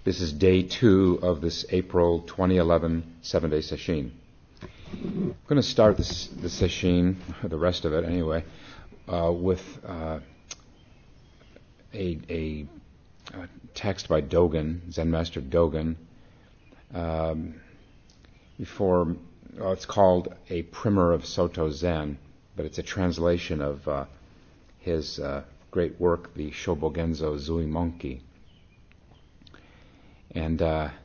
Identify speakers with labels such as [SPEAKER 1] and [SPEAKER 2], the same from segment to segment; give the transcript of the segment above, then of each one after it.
[SPEAKER 1] This is day 2 of this April 2011 7-day sesshin. I'm going to start the sesshin, the rest of it anyway, with a text by Dogen, Zen Master Dogen. It's called A Primer of Soto Zen, but it's a translation of his great work, the Shobogenzo Zuimonki. And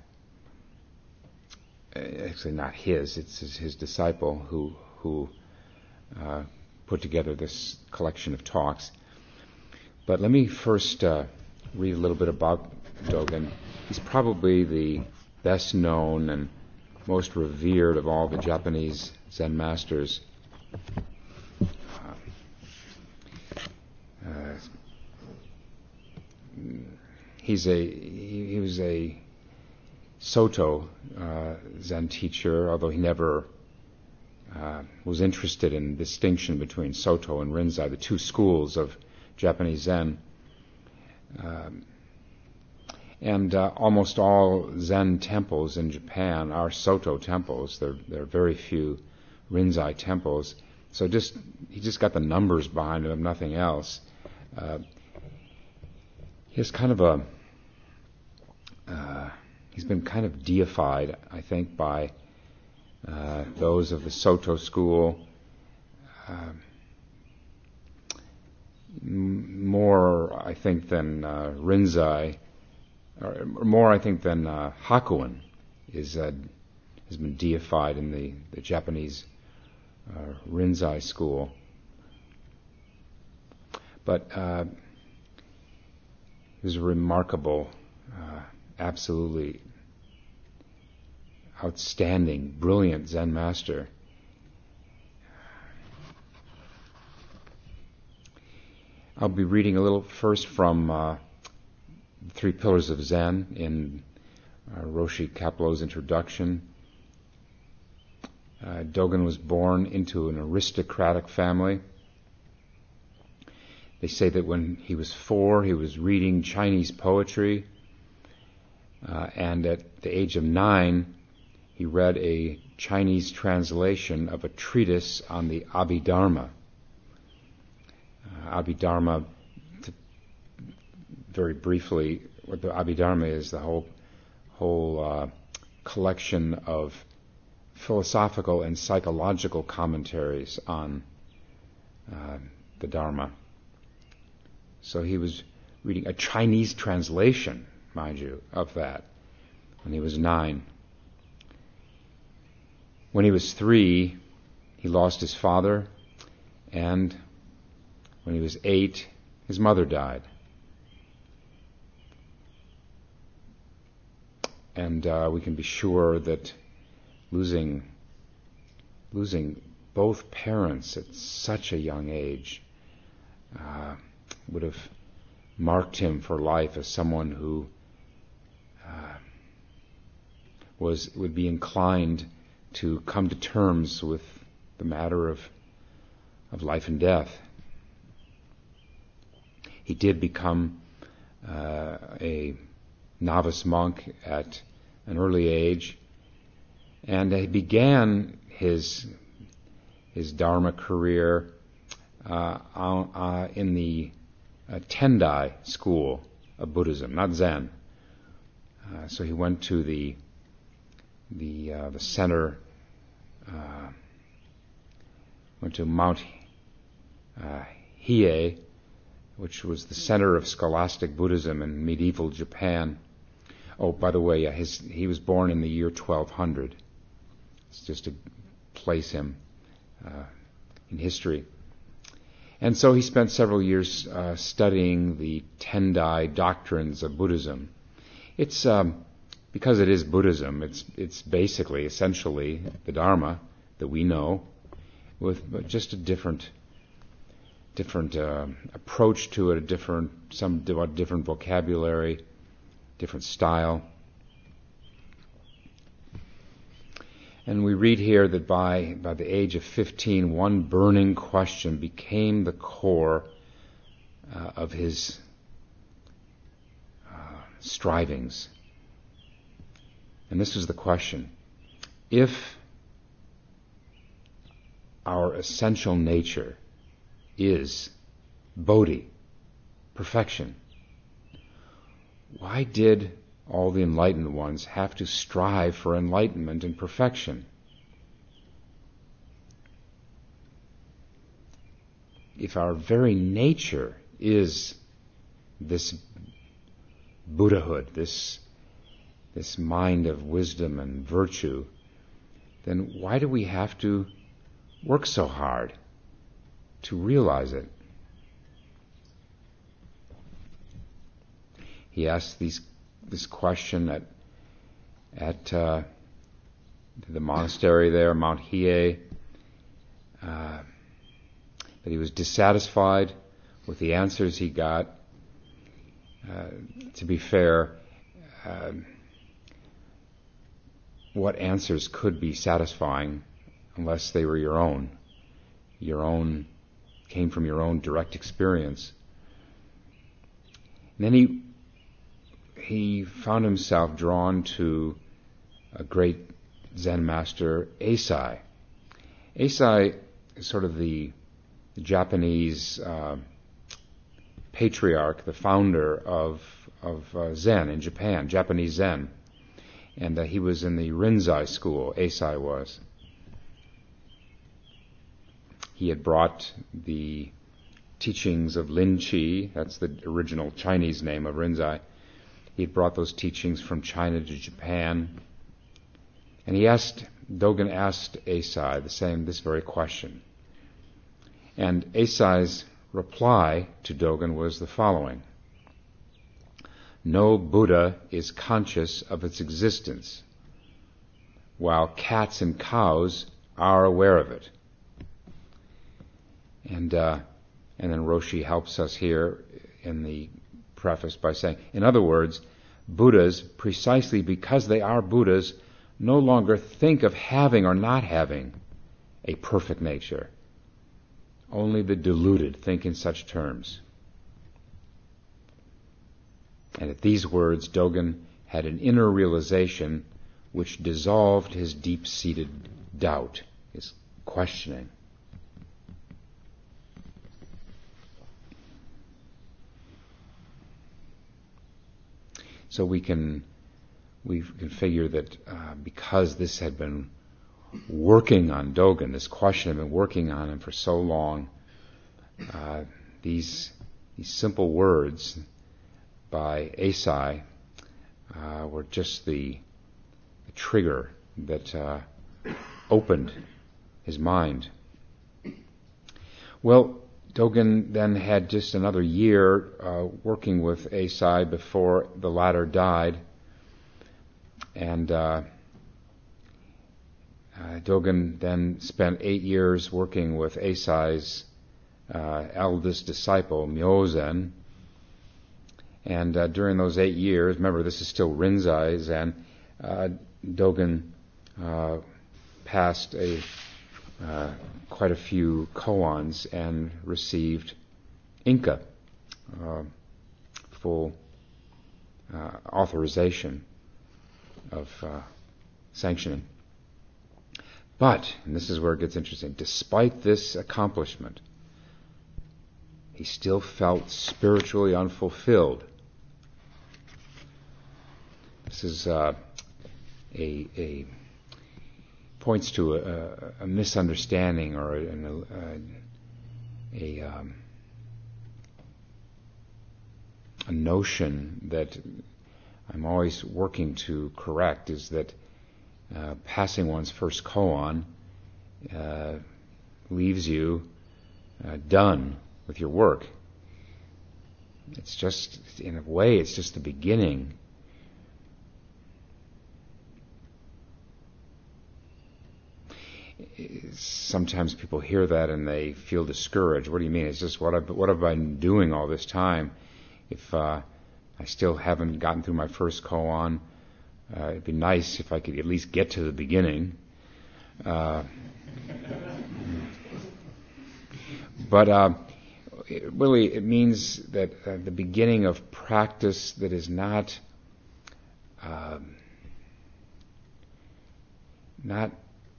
[SPEAKER 1] actually not his, it's his disciple who put together this collection of talks. But let me first read a little bit about Dogen. He's probably the best known and most revered of all the Japanese Zen masters. He was a Soto Zen teacher, although he never was interested in distinction between Soto and Rinzai, the two schools of Japanese Zen. And almost all Zen temples in Japan are Soto temples. There are very few Rinzai temples. So he just got the numbers behind him, nothing else. He's kind of he's been kind of deified, I think, by those of the Soto school, more, I think, than Rinzai, or more, I think, than Hakuin has been deified in the Japanese Rinzai school. But he was a remarkable, absolutely outstanding, brilliant Zen master. I'll be reading a little first from The Three Pillars of Zen in Roshi Kapleau's introduction. Dogen was born into an aristocratic family. They say that when he was 4, he was reading Chinese poetry, and at the age of 9, he read a Chinese translation of a treatise on the Abhidharma. Abhidharma, very briefly, what the Abhidharma is, the whole collection of philosophical and psychological commentaries on the Dharma. So he was reading a Chinese translation, mind you, of that when he was 9. When he was 3, he lost his father, and when he was 8, his mother died. And we can be sure that losing both parents at such a young age would have marked him for life as someone who would be inclined to come to terms with the matter of life and death. He did become a novice monk at an early age, and he began his Dharma career in the Tendai school of Buddhism, not Zen. So he went to the center, went to Mount Hiei, which was the center of scholastic Buddhism in medieval Japan. Oh, by the way, he was born in the year 1200. It's just to place him in history. And so he spent several years studying the Tendai doctrines of Buddhism. It's because it is Buddhism. It's basically, essentially, the Dharma that we know, with just a different approach to it, somewhat different vocabulary, different style. And we read here that by the age of 15, one burning question became the core of his strivings. And this was the question. If our essential nature is bodhi, perfection, why did all the enlightened ones have to strive for enlightenment and perfection? If our very nature is this Buddhahood, this mind of wisdom and virtue, then why do we have to work so hard to realize it? He asked this question at the monastery there, Mount Hiei, that he was dissatisfied with the answers he got. To be fair, what answers could be satisfying unless they were your own, came from your own direct experience? And then he found himself drawn to a great Zen master, Eisai. Eisai is sort of the Japanese patriarch, the founder of Zen in Japan, Japanese Zen. And he was in the Rinzai school, Eisai was. He had brought the teachings of Lin Chi, that's the original Chinese name of Rinzai. He had brought those teachings from China to Japan. And Dogen asked Eisai this very question. And Eisai's reply to Dogen was the following: no Buddha is conscious of its existence, while cats and cows are aware of it. And then Roshi helps us here in the preface by saying, in other words, Buddhas, precisely because they are Buddhas, no longer think of having or not having a perfect nature. Only the deluded think in such terms. And at these words, Dogen had an inner realization which dissolved his deep-seated doubt, his questioning. So we can figure that because this had been working on Dogen, this question had been working on him for so long, these simple words by Eisai were just the trigger that opened his mind. Well, Dogen then had just another year working with Eisai before the latter died, and Dogen then spent 8 years working with Eisai's eldest disciple, Myozen. And during those 8 years, remember this is still Rinzai Zen, Dogen passed quite a few koans and received Inka, full authorization of sanctioning. But, and this is where it gets interesting, despite this accomplishment, he still felt spiritually unfulfilled. This is points to a misunderstanding or a notion that I'm always working to correct, is that passing one's first koan leaves you done with your work. It's just, in a way, it's just the beginning. Sometimes people hear that and they feel discouraged. What do you mean? It's just what have I been doing all this time? If I still haven't gotten through my first koan, it'd be nice if I could at least get to the beginning. But it means that the beginning of practice that is not not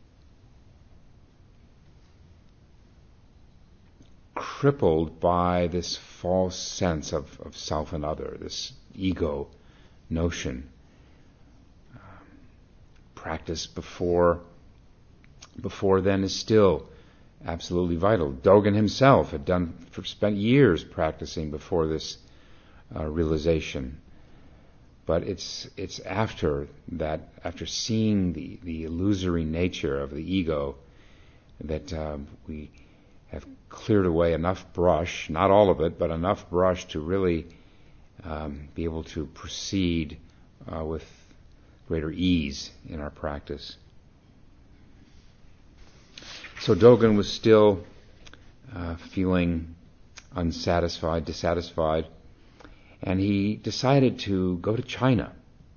[SPEAKER 1] crippled by this false sense of self and other, this ego notion. Practice before then is still absolutely vital. Dogen himself had spent years practicing before this realization. But it's after that, after seeing the illusory nature of the ego, that we have cleared away enough brush, not all of it, but enough brush to really be able to proceed with greater ease in our practice. So Dogen was still feeling unsatisfied, dissatisfied, and he decided to go to China.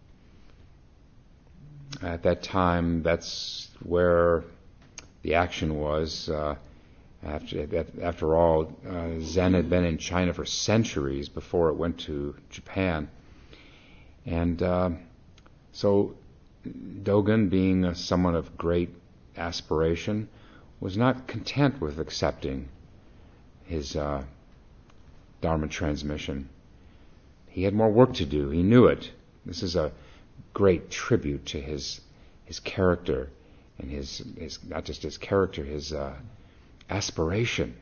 [SPEAKER 1] At that time, that's where the action was. After all, Zen had been in China for centuries before it went to Japan. And so Dogen, being someone of great aspiration, was not content with accepting his Dharma transmission. He had more work to do. He knew it. This is a great tribute to his character, and his not just his character, his aspiration.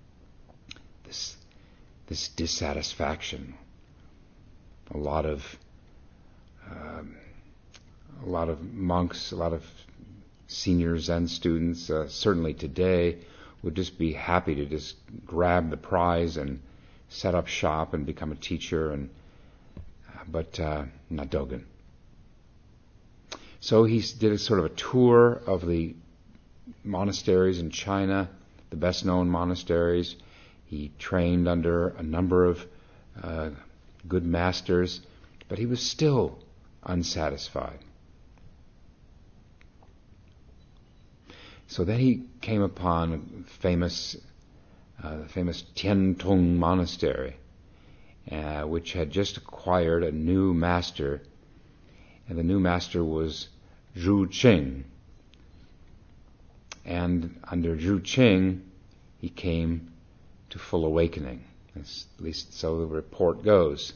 [SPEAKER 1] This dissatisfaction. A lot of monks, a lot of senior Zen students, certainly today, would just be happy to just grab the prize and set up shop and become a teacher, but not Dogen. So he did a sort of a tour of the monasteries in China, the best known monasteries. He trained under a number of good masters, but he was still unsatisfied. So then he came upon the famous Tiantong Monastery, which had just acquired a new master, and the new master was Zhu Qing. And under Zhu Qing, he came to full awakening. At least so the report goes.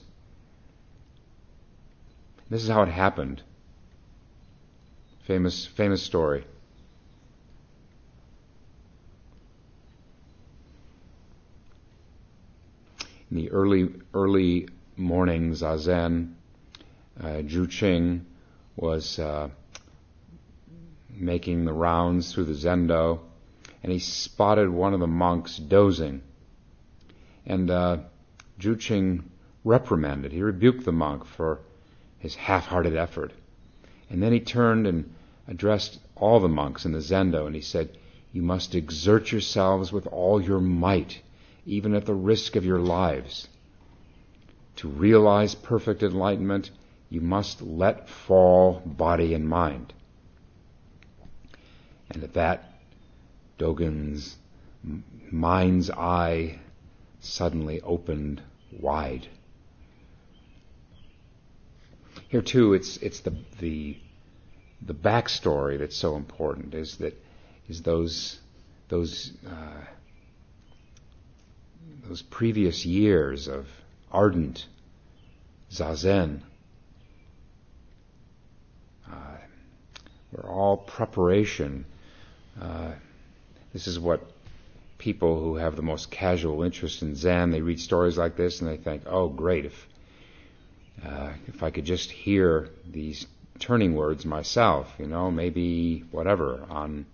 [SPEAKER 1] This is how it happened. Famous story. In the early morning zazen, Zhu Qing was making the rounds through the zendo, and he spotted one of the monks dozing. And Zhu Qing reprimanded, he rebuked the monk for his half-hearted effort. And then he turned and addressed all the monks in the zendo, and he said, "You must exert yourselves with all your might, even at the risk of your lives. To realize perfect enlightenment, you must let fall body and mind." And at that, Dogen's mind's eye suddenly opened wide. Here too, it's the backstory that's so important. Is those previous years of ardent zazen were all preparation. This is what people who have the most casual interest in Zen, they read stories like this and they think, oh great, if I could just hear these turning words myself, maybe whatever,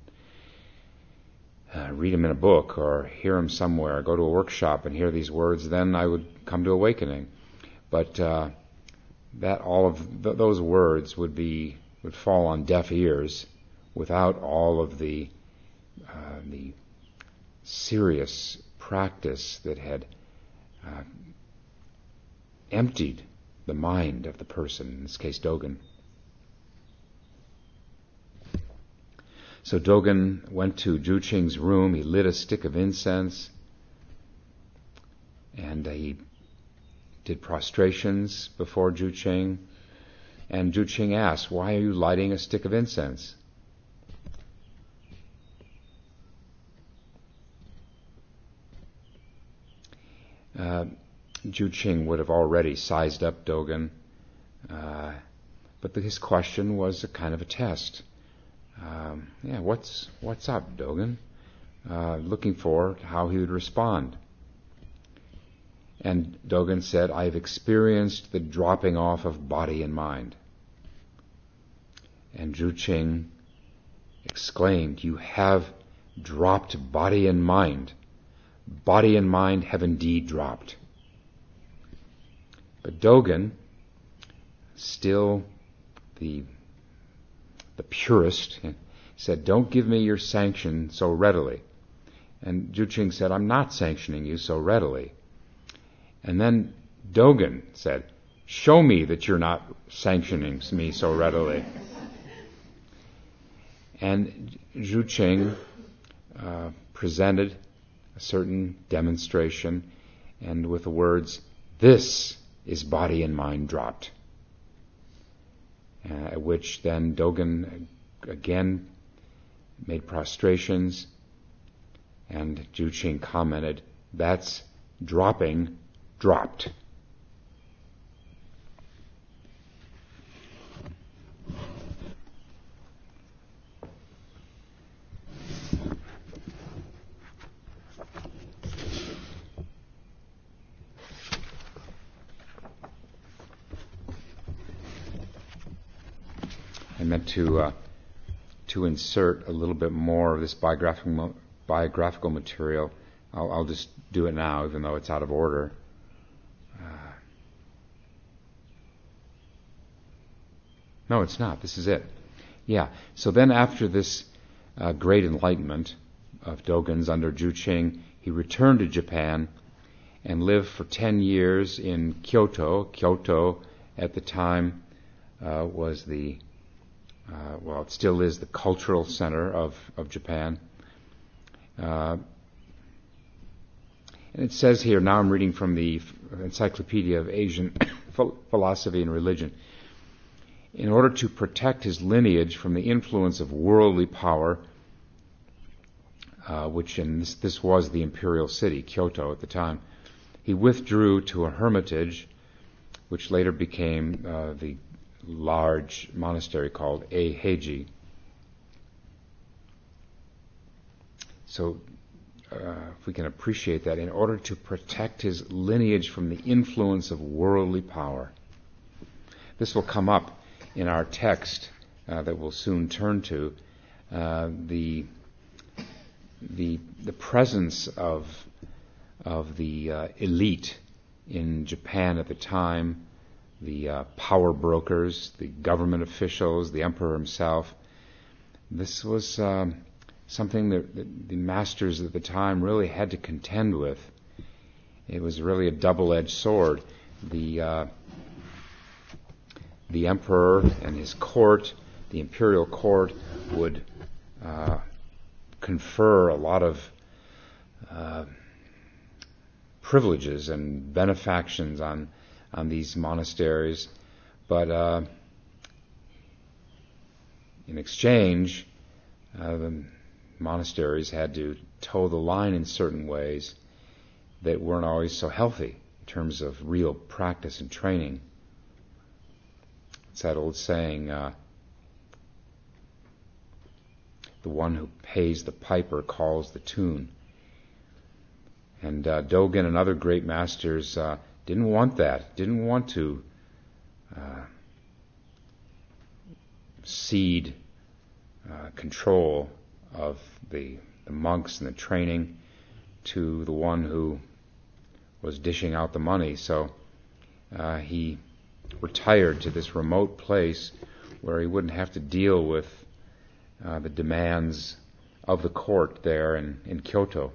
[SPEAKER 1] read them in a book or hear them somewhere, go to a workshop and hear these words, then I would come to awakening. But that all of those words would fall on deaf ears without all of the serious practice that had emptied the mind of the person, in this case Dogen. So Dogen went to Zhu Qing's room, he lit a stick of incense, and he did prostrations before Zhu Qing. And Zhu Qing asked, "Why are you lighting a stick of incense?" Juqing would have already sized up Dogen, but his question was a kind of a test. What's up, Dogen? Looking for how he would respond. And Dogen said, "I have experienced the dropping off of body and mind." And Juqing exclaimed, "You have dropped body and mind. Body and mind have indeed dropped." But Dogen, still the purist, said, "Don't give me your sanction so readily." And Juqing said, "I'm not sanctioning you so readily." And then Dogen said, "Show me that you're not sanctioning me so readily." And Juqing presented a certain demonstration, and with the words, "This is body and mind dropped." At which then Dogen again made prostrations, and Juqing commented, "That's dropping dropped." I meant to insert a little bit more of this biographical material. I'll just do it now, even though it's out of order. No, it's not. This is it. Yeah. So then after this great enlightenment of Dogen's under Juqing, he returned to Japan and lived for 10 years in Kyoto. Kyoto at the time was it still is the cultural center of Japan. And it says here, now I'm reading from the Encyclopedia of Asian Philosophy and Religion, in order to protect his lineage from the influence of worldly power, this was the imperial city, Kyoto at the time, he withdrew to a hermitage, which later became the large monastery called Eiheiji. So if we can appreciate that, in order to protect his lineage from the influence of worldly power. This will come up in our text that we'll soon turn to. The presence of the elite in Japan at the time, the power brokers, the government officials, the emperor himself. This was something that the masters at the time really had to contend with. It was really a double-edged sword. The emperor and his court, the imperial court, would confer a lot of privileges and benefactions on these monasteries, but in exchange, the monasteries had to toe the line in certain ways that weren't always so healthy in terms of real practice and training. It's that old saying, the one who pays the piper calls the tune. And Dogen and other great masters didn't want that, didn't want to cede control of the monks and the training to the one who was dishing out the money. So he retired to this remote place where he wouldn't have to deal with the demands of the court there in Kyoto.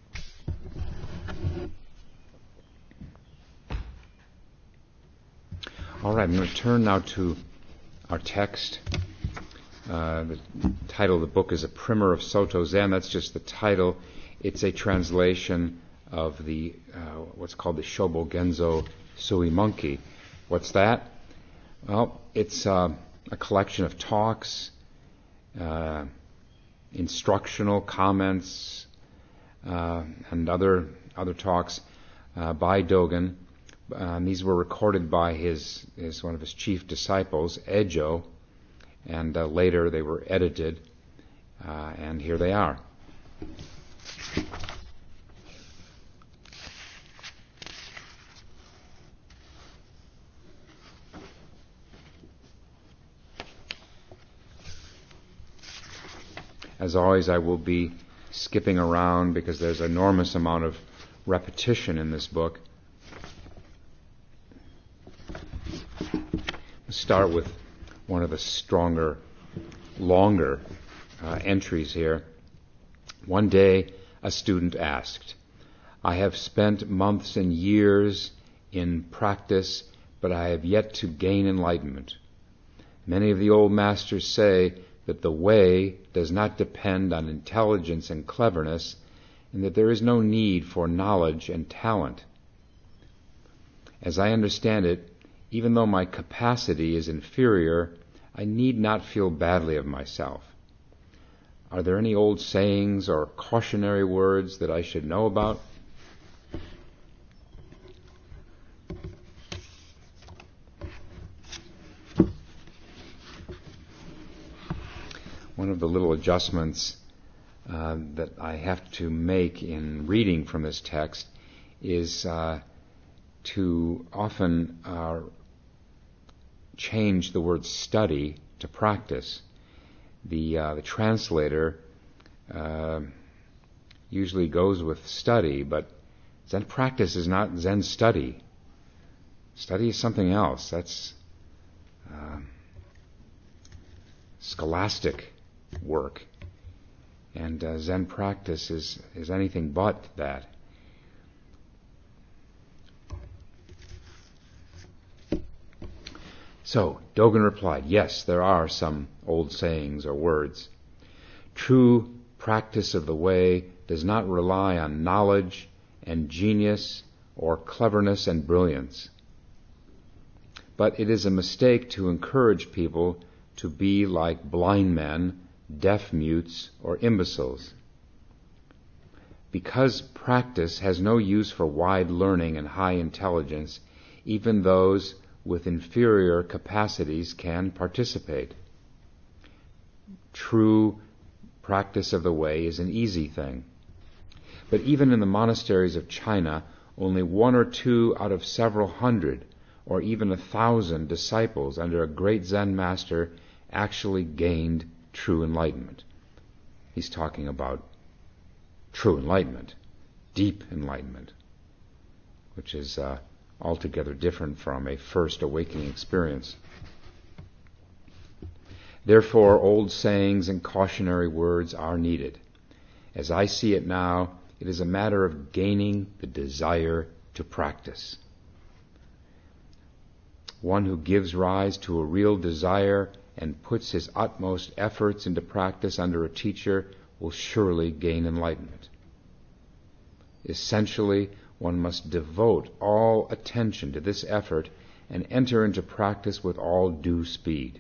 [SPEAKER 1] All right, I'm going to turn now to our text. The title of the book is A Primer of Soto Zen. That's just the title. It's a translation of the what's called the Shobo Genzo Sui Monkey. What's that? Well, it's a collection of talks, instructional comments, and other talks by Dogen These were recorded by one of his chief disciples, Ejo, and later they were edited, and here they are. As always, I will be skipping around because there's an enormous amount of repetition in this book. Let's start with one of the stronger, longer entries here. One day, a student asked, "I have spent months and years in practice, but I have yet to gain enlightenment. Many of the old masters say that the way does not depend on intelligence and cleverness, and that there is no need for knowledge and talent. As I understand it, even though my capacity is inferior, I need not feel badly of myself. Are there any old sayings or cautionary words that I should know about?" One of the little adjustments that I have to make in reading from this text is to often change the word study to practice. The translator usually goes with study, but Zen practice is not Zen study. Study is something else. That's scholastic work. And Zen practice is anything but that. So, Dogen replied, "Yes, there are some old sayings or words. True practice of the way does not rely on knowledge and genius or cleverness and brilliance. But it is a mistake to encourage people to be like blind men, deaf mutes, or imbeciles. Because practice has no use for wide learning and high intelligence, even those with inferior capacities can participate. True practice of the way is an easy thing. But even in the monasteries of China, only 1 or 2 out of several hundred, or even 1,000 disciples under a great Zen master actually gained true enlightenment." He's talking about true enlightenment, deep enlightenment, which is altogether different from a first awakening experience. Therefore, old sayings and cautionary words are needed. As I see it now, it is a matter of gaining the desire to practice. One who gives rise to a real desire and puts his utmost efforts into practice under a teacher will surely gain enlightenment. Essentially, one must devote all attention to this effort and enter into practice with all due speed.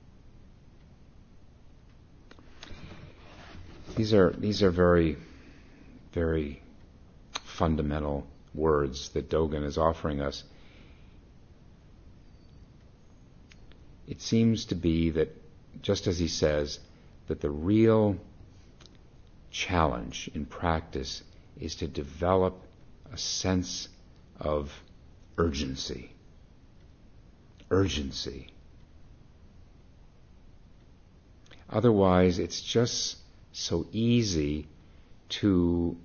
[SPEAKER 1] These are very, very fundamental words that Dogen is offering us. It seems to be that, just as he says, that the real challenge in practice is to develop a sense of urgency. Urgency. Otherwise, it's just so easy to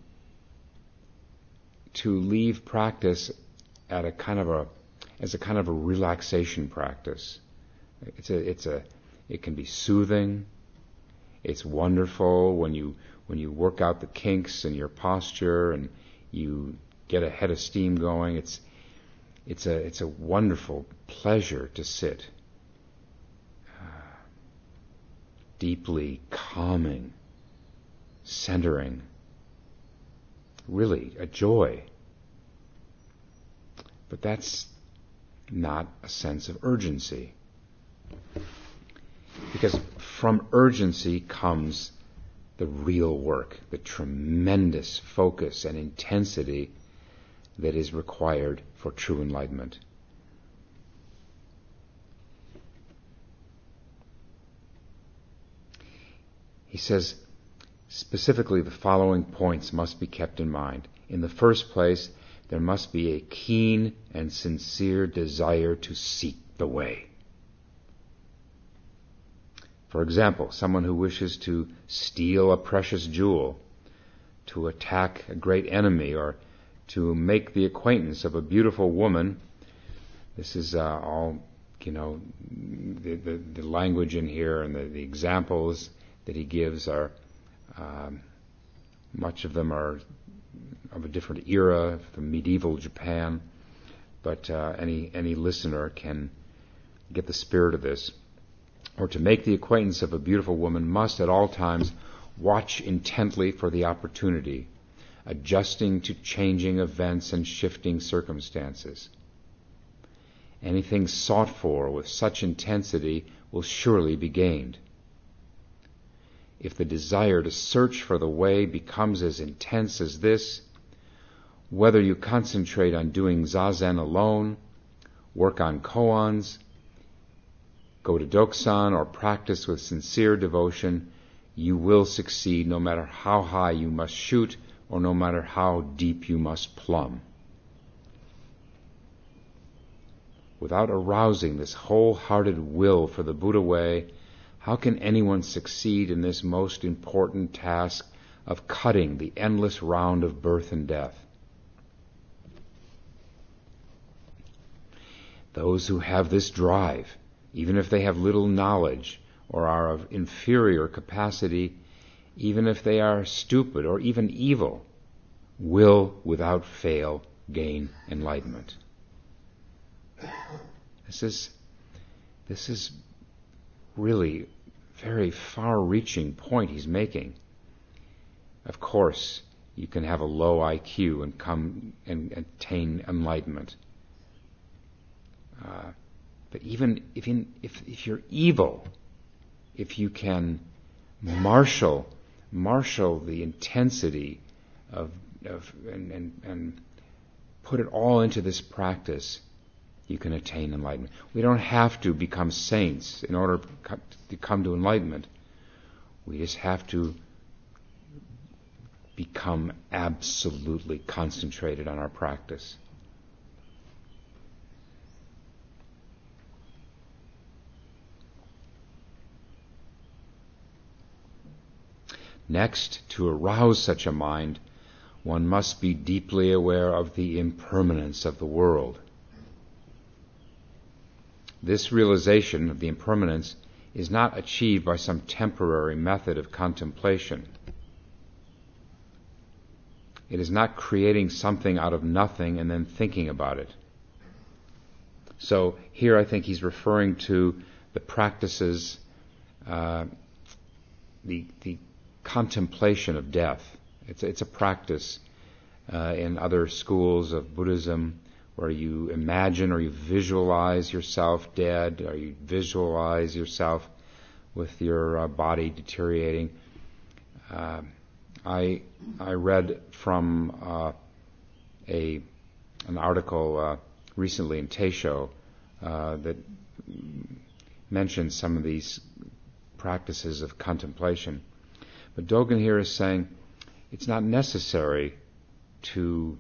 [SPEAKER 1] leave practice at a kind of a relaxation practice. It can be soothing. It's wonderful when you work out the kinks in your posture and you get a head of steam going. It's a wonderful pleasure to sit. Deeply calming, centering. Really a joy. But that's not a sense of urgency. Because from urgency comes the real work, the tremendous focus and intensity that is required for true enlightenment. He says, specifically, the following points must be kept in mind. In the first place, there must be a keen and sincere desire to seek the way. For example, someone who wishes to steal a precious jewel, to attack a great enemy, or to make the acquaintance of a beautiful woman. This is all, the language in here and the examples that he gives are, much of them are of a different era, from medieval Japan, but any listener can get the spirit of this. Or to make the acquaintance of a beautiful woman must at all times watch intently for the opportunity, adjusting to changing events and shifting circumstances. Anything sought for with such intensity will surely be gained. If the desire to search for the way becomes as intense as this, whether you concentrate on doing zazen alone, work on koans, go to Doksan, or practice with sincere devotion, you will succeed no matter how high you must shoot or no matter how deep you must plumb. Without arousing this wholehearted will for the Buddha way, how can anyone succeed in this most important task of cutting the endless round of birth and death? Those who have this drive, even if they have little knowledge or are of inferior capacity, even if they are stupid or even evil, will without fail gain enlightenment. This is really a very far-reaching point he's making. Of course, you can have a low IQ and come and attain enlightenment. But even if you're evil, if you can marshal the intensity of and put it all into this practice, you can attain enlightenment. We don't have to become saints in order to come to enlightenment. We just have to become absolutely concentrated on our practice. Next, to arouse such a mind, one must be deeply aware of the impermanence of the world. This realization of the impermanence is not achieved by some temporary method of contemplation. It is not creating something out of nothing and then thinking about it. So here I think he's referring to the practices, the contemplation of death. It's a practice in other schools of Buddhism where you imagine or you visualize yourself dead, or you visualize yourself with your body deteriorating. I read from an article recently in Teisho that mentions some of these practices of contemplation. But Dogen here is saying it's not necessary to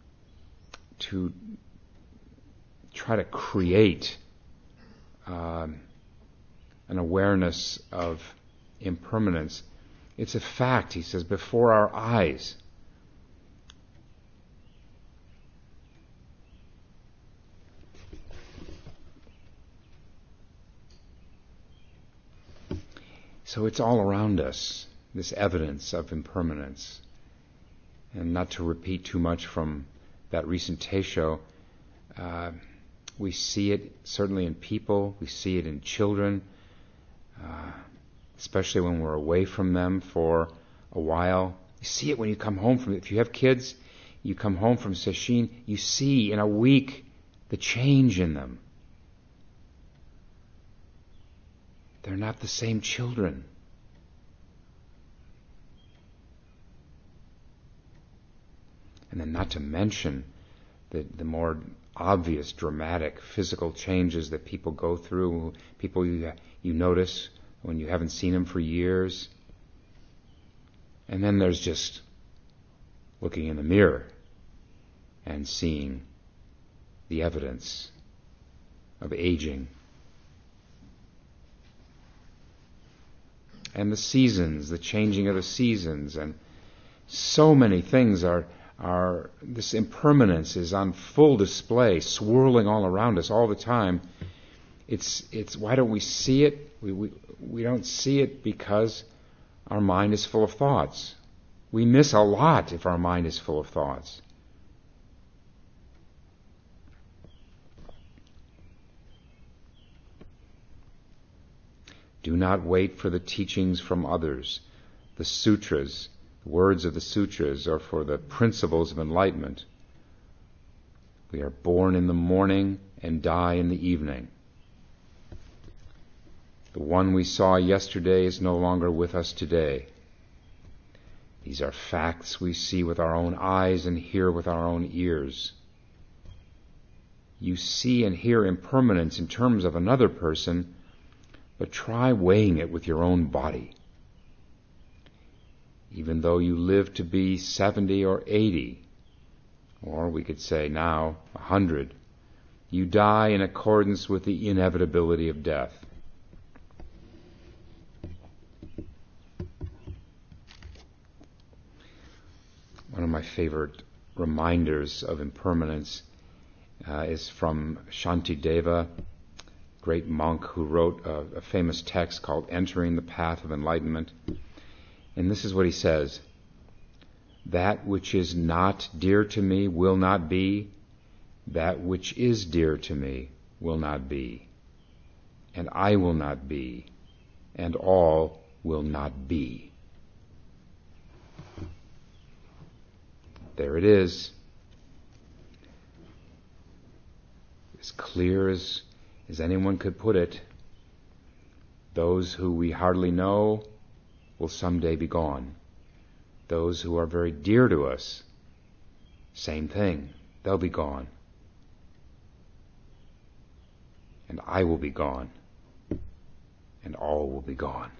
[SPEAKER 1] try to create an awareness of impermanence. It's a fact, he says, before our eyes. So it's all around us, this evidence of impermanence. And not to repeat too much from that recent Teisho, we see it certainly in people, we see it in children, especially when we're away from them for a while. You see it when you come home from, if you have kids, you come home from sesshin, you see in a week the change in them. They're not the same children. And then not to mention the more obvious, dramatic, physical changes that people go through, people you notice when you haven't seen them for years. And then there's just looking in the mirror and seeing the evidence of aging. And the seasons, the changing of the seasons, and so many things are this impermanence is on full display, swirling all around us all the time. It's why don't we see it? We don't see it because our mind is full of thoughts. We miss a lot if our mind is full of thoughts. Do not wait for the teachings from others, the sutras, the words of the sutras, or for the principles of enlightenment. We are born in the morning and die in the evening. The one we saw yesterday is no longer with us today. These are facts we see with our own eyes and hear with our own ears. You see and hear impermanence in terms of another person, but try weighing it with your own body. Even though you live to be 70 or 80, or we could say now 100, you die in accordance with the inevitability of death. One of my favorite reminders of impermanence is from Shantideva, great monk who wrote a famous text called Entering the Path of Enlightenment. And this is what he says: that which is not dear to me will not be, that which is dear to me will not be, and I will not be, and all will not be. There it is. As clear as anyone could put it. Those who we hardly know will someday be gone. Those who are very dear to us, same thing, they'll be gone. And I will be gone. And all will be gone.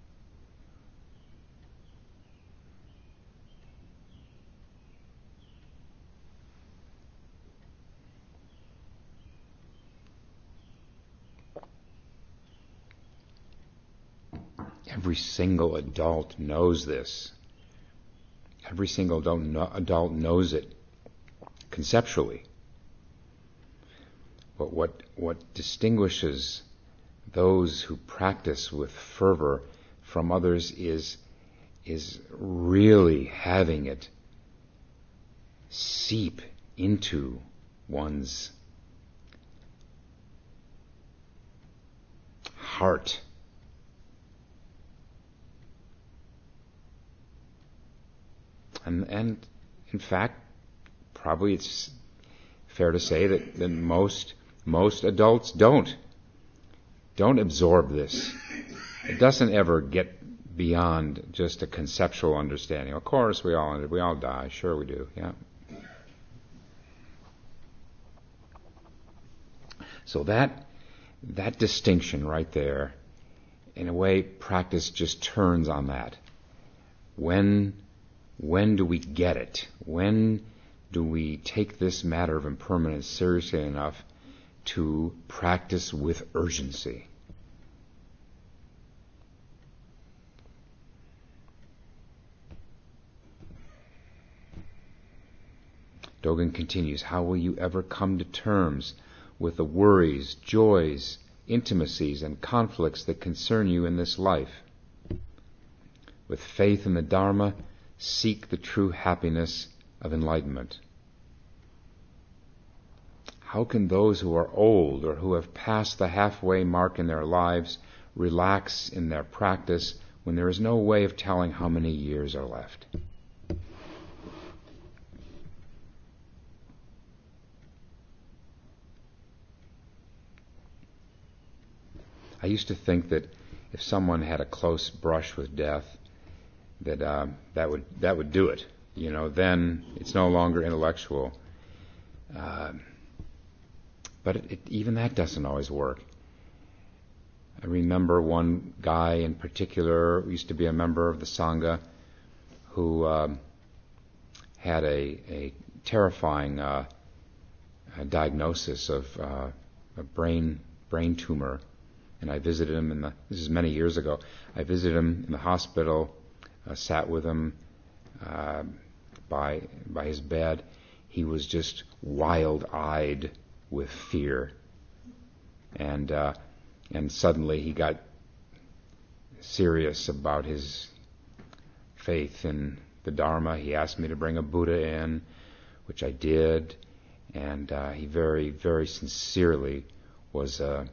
[SPEAKER 1] Every single adult knows this. Every single adult knows it conceptually. But what distinguishes those who practice with fervor from others is really having it seep into one's heart. And in fact, probably it's fair to say that most adults don't absorb this. It doesn't ever get beyond just a conceptual understanding. Of course, we all die. Sure, we do. Yeah. So that distinction right there, in a way, practice just turns on that. When do we get it? When do we take this matter of impermanence seriously enough to practice with urgency? Dogen continues, how will you ever come to terms with the worries, joys, intimacies, and conflicts that concern you in this life? With faith in the Dharma, seek the true happiness of enlightenment. How can those who are old or who have passed the halfway mark in their lives relax in their practice when there is no way of telling how many years are left? I used to think that if someone had a close brush with death, that would do it. Then it's no longer intellectual. But even that doesn't always work. I remember one guy in particular who used to be a member of the Sangha who had a terrifying diagnosis of a brain tumor. And I visited him this is many years ago. I visited him in the hospital, sat with him by his bed. He was just wild-eyed with fear. And suddenly he got serious about his faith in the Dharma. He asked me to bring a Buddha in, which I did. And he very, very sincerely was a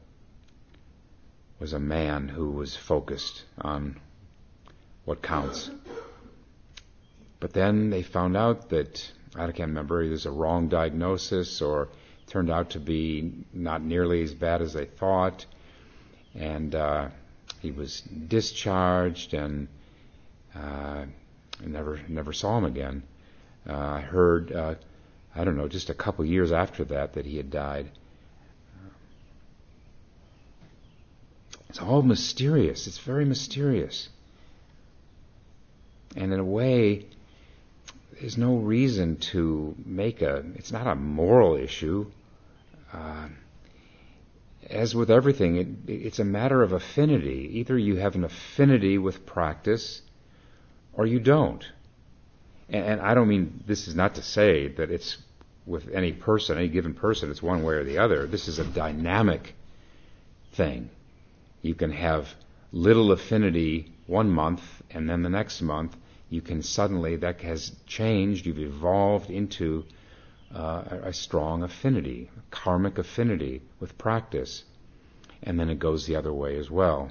[SPEAKER 1] man who was focused on what counts. But then they found out that, I can't remember, it was a wrong diagnosis or turned out to be not nearly as bad as they thought. And he was discharged and I never saw him again. I heard, I don't know, just a couple years after that he had died. It's all mysterious. It's very mysterious. And in a way, there's no reason to it's not a moral issue. As with everything, it's a matter of affinity. Either you have an affinity with practice or you don't. And I don't mean, this is not to say that it's with any given person, it's one way or the other. This is a dynamic thing. You can have little affinity one month, and then the next month you can suddenly, that has changed, you've evolved into a strong affinity, karmic affinity with practice. And then it goes the other way as well.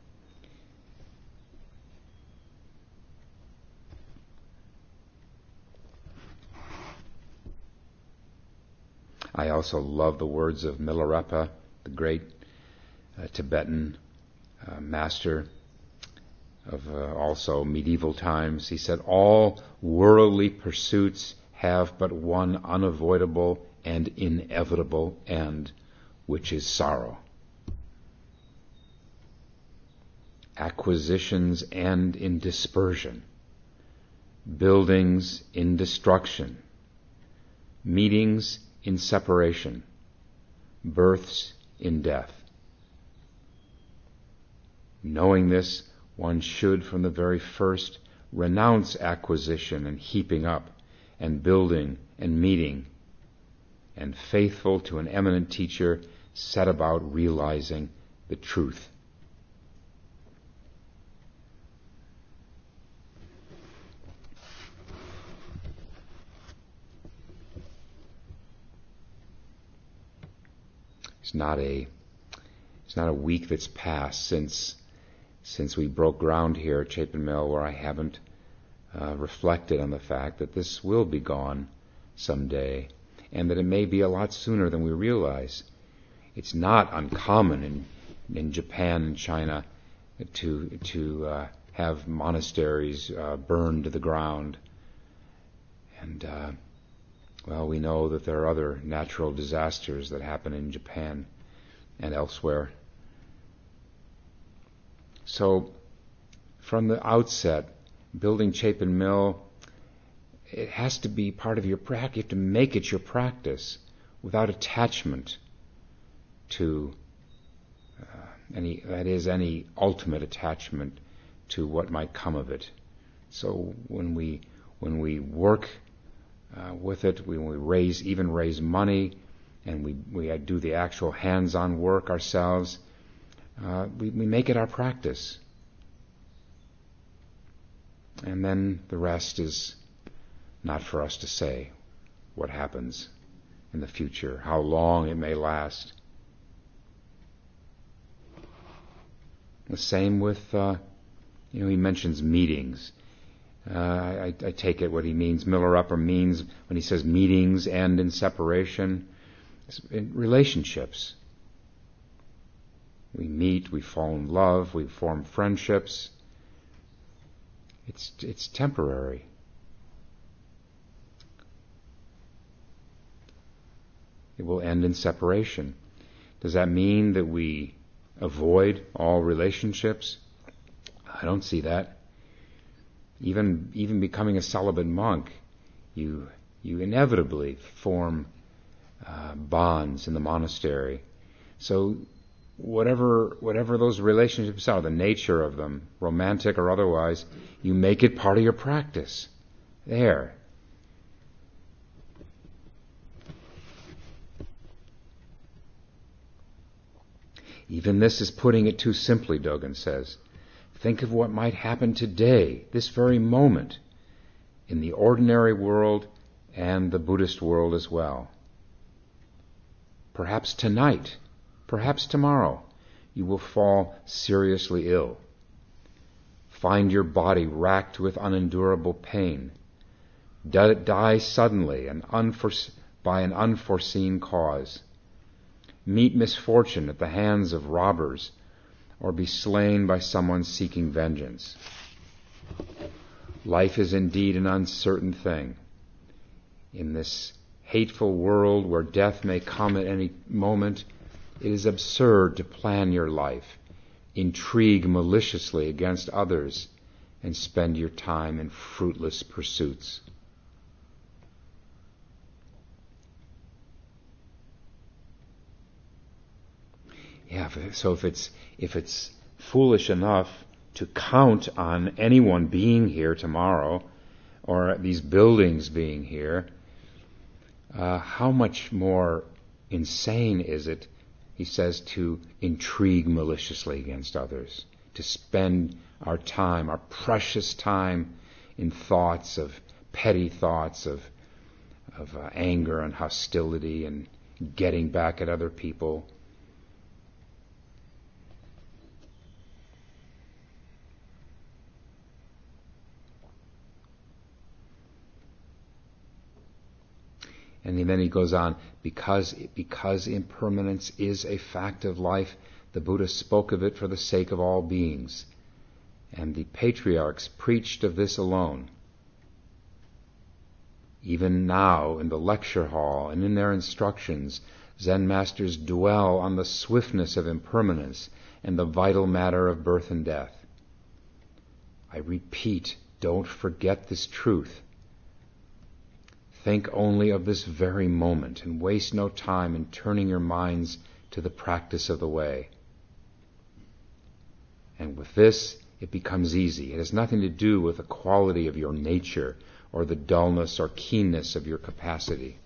[SPEAKER 1] I also love the words of Milarepa, the great Tibetan master of also medieval times. He said, all worldly pursuits have but one unavoidable and inevitable end, which is sorrow. Acquisitions end in dispersion, buildings in destruction, meetings in separation, births in death. Knowing this, one should from the very first renounce acquisition and heaping up and building and meeting, and faithful to an eminent teacher, set about realizing the truth. It's not a week that's passed since we broke ground here at Chapin Mill where I haven't reflected on the fact that this will be gone someday, and that it may be a lot sooner than we realize. It's not uncommon in Japan and China to have monasteries burned to the ground. And well, we know that there are other natural disasters that happen in Japan and elsewhere. So, from the outset, building Chapin Mill, it has to be part of your practice. You have to make it your practice without attachment to any ultimate attachment to what might come of it. So when we work with it, when we raise money, and we do the actual hands-on work ourselves, we make it our practice. And then the rest is not for us to say what happens in the future, how long it may last. The same with, he mentions meetings. I take it what he means, Milarepa means, when he says meetings end in separation, in relationships. We meet, we fall in love, we form friendships. It's temporary. It will end in separation. Does that mean that we avoid all relationships? I don't see that. Even becoming a celibate monk, you inevitably form bonds in the monastery. So whatever those relationships are, the nature of them, romantic or otherwise, you make it part of your practice. There. Even this is putting it too simply, Dogen says. Think of what might happen today, this very moment, in the ordinary world and the Buddhist world as well. Perhaps tonight, perhaps tomorrow, you will fall seriously ill. Find your body racked with unendurable pain. Die suddenly and by an unforeseen cause. Meet misfortune at the hands of robbers, or be slain by someone seeking vengeance. Life is indeed an uncertain thing. In this hateful world where death may come at any moment, it is absurd to plan your life, intrigue maliciously against others, and spend your time in fruitless pursuits. Yeah, so if it's foolish enough to count on anyone being here tomorrow, or these buildings being here, how much more insane is it, he says, to intrigue maliciously against others, to spend our time, our precious time, in petty thoughts of anger and hostility and getting back at other people. And then he goes on, because impermanence is a fact of life, the Buddha spoke of it for the sake of all beings. And the patriarchs preached of this alone. Even now, in the lecture hall and in their instructions, Zen masters dwell on the swiftness of impermanence and the vital matter of birth and death. I repeat, don't forget this truth. Think only of this very moment and waste no time in turning your minds to the practice of the way. And with this, it becomes easy. It has nothing to do with the quality of your nature or the dullness or keenness of your capacity.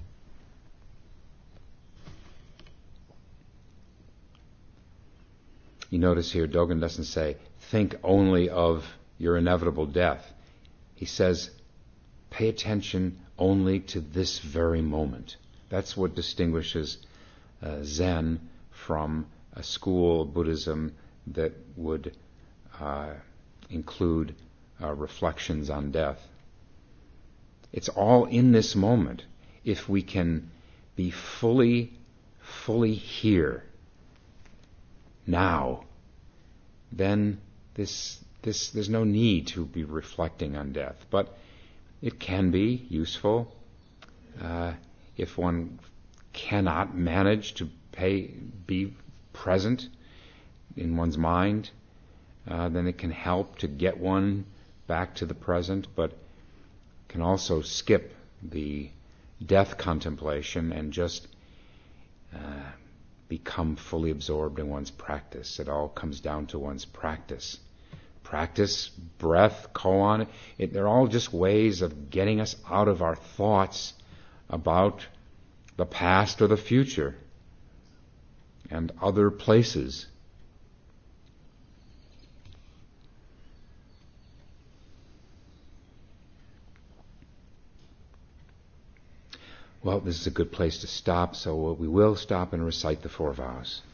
[SPEAKER 1] You notice here, Dogen doesn't say, think only of your inevitable death. He says, pay attention only to this very moment. That's what distinguishes Zen from a school of Buddhism that would include reflections on death. It's all in this moment. If we can be fully here, now, then there's no need to be reflecting on death. But it can be useful if one cannot manage to be present in one's mind. Then it can help to get one back to the present, but can also skip the death contemplation and just become fully absorbed in one's practice. It all comes down to one's practice. Practice, breath, koan, they're all just ways of getting us out of our thoughts about the past or the future and other places. Well, this is a good place to stop, so we will stop and recite the 4 vows.